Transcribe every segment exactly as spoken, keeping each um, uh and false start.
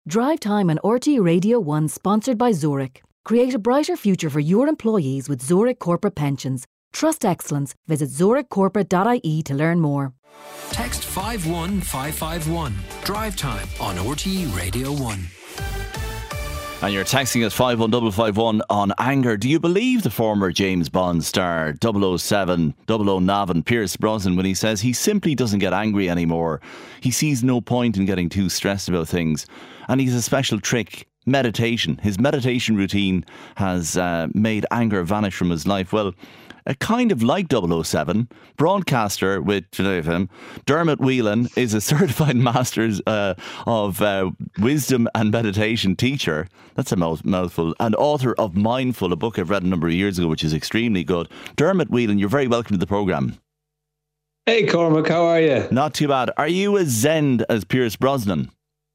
Drive Time on R T E Radio one, sponsored by Zurich. Create a brighter future for your employees with Zurich Corporate Pensions. Trust excellence. Visit zurich corporate dot I E to learn more. Text five one five five one. Drive Time on R T E Radio one. And you're texting us five one five five one on anger. Do you believe the former James Bond star double oh seven, double oh Navin, Pierce Brosnan, when he says he simply doesn't get angry anymore? He sees no point in getting too stressed about things. And he's a special trick, meditation. His meditation routine has uh, made anger vanish from his life. Well, a kind of like double oh seven, broadcaster with Today F M, Dermot Whelan is a certified Masters uh, of uh, Wisdom and Meditation teacher. That's a mouth- mouthful. And author of Mindful, a book I've read a number of years ago, which is extremely good. Dermot Whelan, you're very welcome to the programme. Hey Cormac, how are you? Not too bad. Are you as zen as Pierce Brosnan?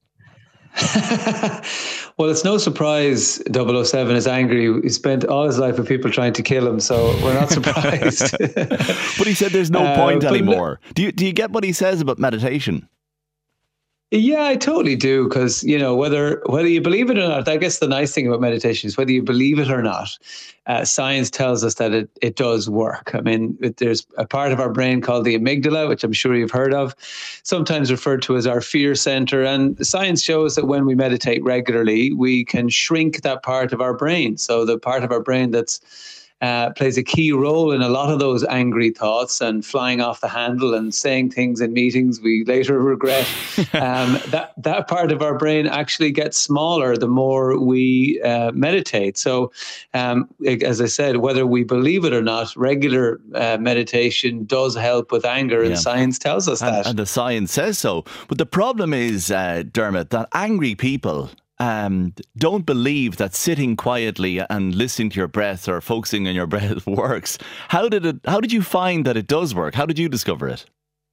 Well, it's no surprise double oh seven is angry. He spent all his life with people trying to kill him, so we're not surprised. But he said there's no uh, point anymore. Do you, do you get what he says about meditation? Yeah, I totally do, because, you know, whether whether you believe it or not, I guess the nice thing about meditation is whether you believe it or not, uh, science tells us that it, it does work. I mean, it, there's a part of our brain called the amygdala, which I'm sure you've heard of, sometimes referred to as our fear center. And science shows that when we meditate regularly, we can shrink that part of our brain. So the part of our brain that's Uh, plays a key role in a lot of those angry thoughts and flying off the handle and saying things in meetings we later regret. Um, that that part of our brain actually gets smaller the more we uh, meditate. So, um, as I said, whether we believe it or not, regular uh, meditation does help with anger, and Yeah. science tells us and, that. And the science says so. But the problem is, uh, Dermot, that angry people Um, don't believe that sitting quietly and listening to your breath or focusing on your breath works. How did it? How did you find that it does work? How did you discover it?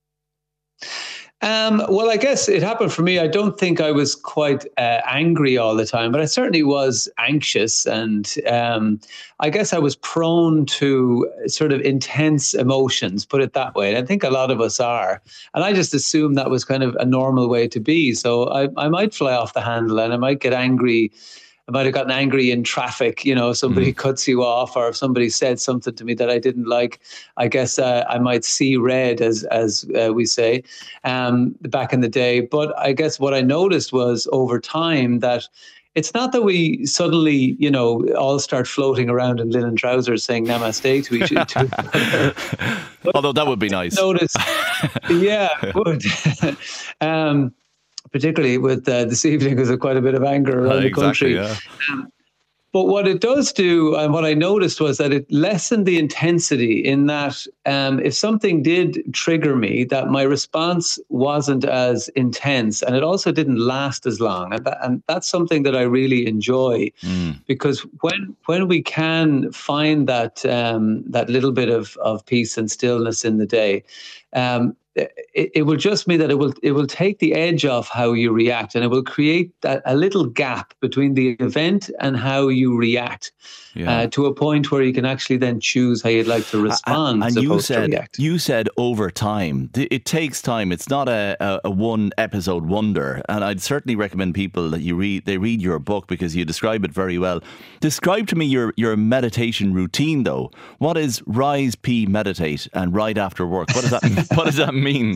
Um, well, I guess it happened for me. I don't think I was quite uh, angry all the time, but I certainly was anxious. And um, I guess I was prone to sort of intense emotions, put it that way. And I think a lot of us are. And I just assumed that was kind of a normal way to be. So I, I might fly off the handle and I might get angry. I might have gotten angry in traffic, you know, somebody mm. cuts you off, or if somebody said something to me that I didn't like, I guess uh, I might see red, as as uh, we say, um, back in the day. But I guess what I noticed was over time that it's not that we suddenly, you know, all start floating around in linen trousers saying namaste to each other. Although that would be nice. Notice, yeah, it would. um, particularly with uh, this evening, because of quite a bit of anger around uh, the country. Exactly, yeah. Um, but what it does do, and what I noticed, was that it lessened the intensity, in that um, if something did trigger me, that my response wasn't as intense, and it also didn't last as long. And, that, and that's something that I really enjoy, mm. because when when we can find that um, that little bit of, of peace and stillness in the day, um, It, it will just mean that it will it will take the edge off how you react, and it will create that, a little gap between the event and how you react, yeah. uh, to a point where you can actually then choose how you'd like to respond. And, and as you opposed said to react. you said over time. It takes time. It's not a, a, a one episode wonder. And I'd certainly recommend people that you read they read your book, because you describe it very well. Describe to me your your meditation routine, though. What is Rise P Meditate and right after work? What does that what does that mean?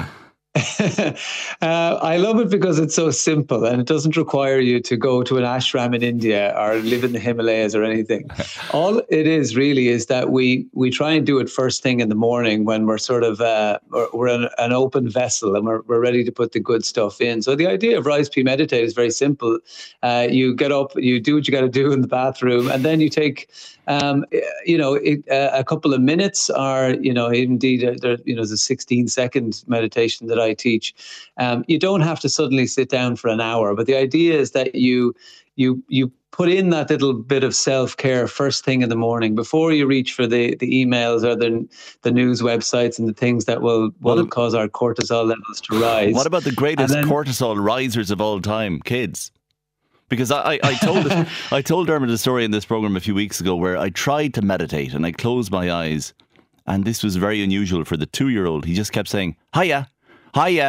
uh, I love it because it's so simple, and it doesn't require you to go to an ashram in India or live in the Himalayas or anything. All it is really is that we we try and do it first thing in the morning, when we're sort of uh, we're an, an open vessel and we're we're ready to put the good stuff in. So the idea of Rise P Meditate is very simple. Uh, you get up, you do what you got to do in the bathroom, and then you take um, you know it, uh, a couple of minutes, or you know indeed uh, there you know there's a sixteen second meditation that I I teach. Um, you don't have to suddenly sit down for an hour, but the idea is that you you you put in that little bit of self-care first thing in the morning, before you reach for the, the emails or the the news websites and the things that will, will what, cause our cortisol levels to rise. What about the greatest then, cortisol risers of all time, kids? Because I, I, I told I told Dermot a story in this program a few weeks ago where I tried to meditate and I closed my eyes, and this was very unusual for the two-year-old. He just kept saying, hiya, hiya,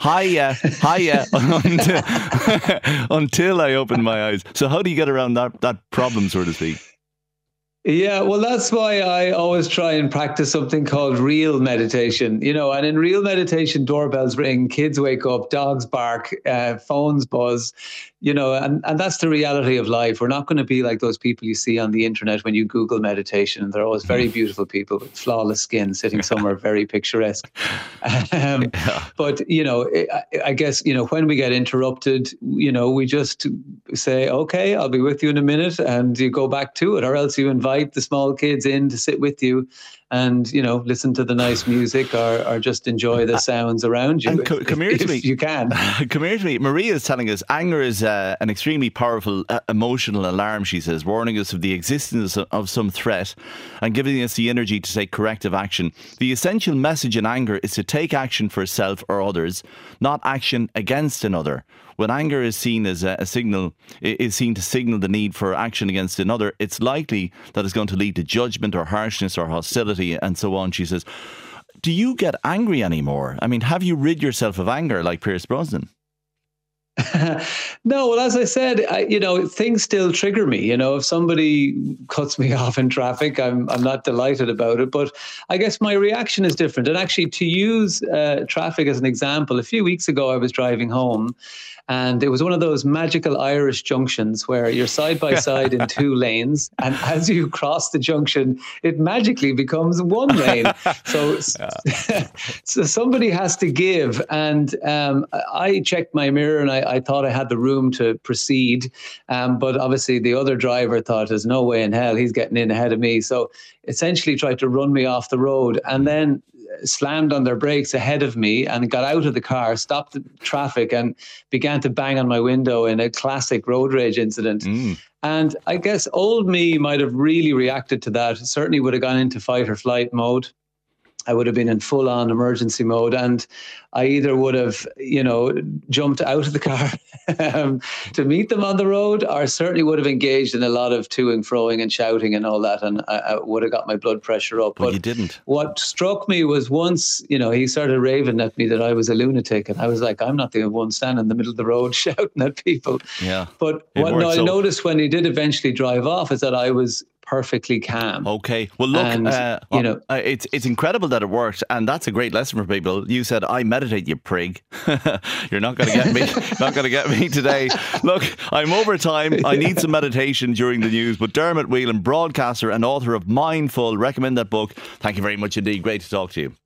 hiya, hiya, until, until I opened my eyes. So how do you get around that, that problem, so to speak? Yeah, well, that's why I always try and practice something called real meditation, you know, and in real meditation, doorbells ring, kids wake up, dogs bark, uh, phones buzz, you know, and, and that's the reality of life. We're not going to be like those people you see on the internet when you Google meditation. They're always very beautiful people with flawless skin sitting somewhere very picturesque. Um, yeah. But, you know, I, I guess, you know, when we get interrupted, you know, we just say, okay, I'll be with you in a minute, and you go back to it, or else you invite the small kids in to sit with you and, you know, listen to the nice music, or, or just enjoy the sounds around you. And co- if, come here if, to me. if you can. Come here to me. Maria is telling us anger is uh, an extremely powerful uh, emotional alarm, she says, warning us of the existence of some threat and giving us the energy to take corrective action. The essential message in anger is to take action for self or others, not action against another. When anger is seen as a, a signal, is seen to signal the need for action against another, it's likely that it's going to lead to judgment or harshness or hostility and so on, she says. Do you get angry anymore? I mean, have you rid yourself of anger like Pierce Brosnan? No, well, as I said, I, you know, things still trigger me. You know, if somebody cuts me off in traffic, I'm I'm not delighted about it. But I guess my reaction is different. And actually, to use uh, traffic as an example, a few weeks ago, I was driving home, and it was one of those magical Irish junctions where you're side by side in two lanes. And as you cross the junction, it magically becomes one lane. So, yeah. so somebody has to give. And um, I checked my mirror, and I, I thought I had the room to proceed. Um, but obviously, the other driver thought there's no way in hell he's getting in ahead of me. So essentially tried to run me off the road, and then slammed on their brakes ahead of me and got out of the car, stopped the traffic, and began to bang on my window in a classic road rage incident. Mm. And I guess old me might have really reacted to that. Certainly would have gone into fight or flight mode. I would have been in full on emergency mode, and I either would have, you know, jumped out of the car um, to meet them on the road, or certainly would have engaged in a lot of toing, froing and shouting and all that. And I, I would have got my blood pressure up. But, but you didn't. What struck me was once, you know, he started raving at me that I was a lunatic, and I was like, I'm not the one standing in the middle of the road shouting at people. Yeah. But what I so. noticed when he did eventually drive off is that I was perfectly calm. Okay. Well, look, and, uh, you know, uh, it's it's incredible that it worked, and that's a great lesson for people. You said, "I meditate, you prig." You're not going to get me. Not going to get me today. Look, I'm over time. I need some meditation during the news. But Dermot Whelan, broadcaster and author of Mindful, recommend that book. Thank you very much indeed. Great to talk to you.